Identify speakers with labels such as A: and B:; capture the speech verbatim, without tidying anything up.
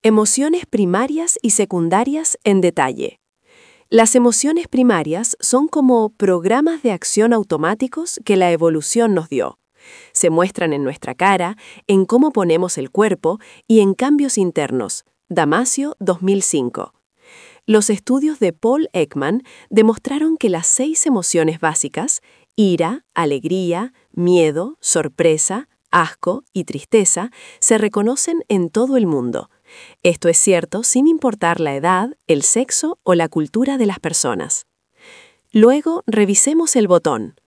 A: Emociones primarias y secundarias en detalle. Las emociones primarias son como programas de acción automáticos que la evolución nos dio. Se muestran en nuestra cara, en cómo ponemos el cuerpo y en cambios internos. Damasio, dos mil cinco. Los estudios de Paul Ekman demostraron que las seis emociones básicas, ira, alegría, miedo, sorpresa, asco y tristeza, se reconocen en todo el mundo. Esto es cierto sin importar la edad, el sexo o la cultura de las personas. Luego, revisemos el botón.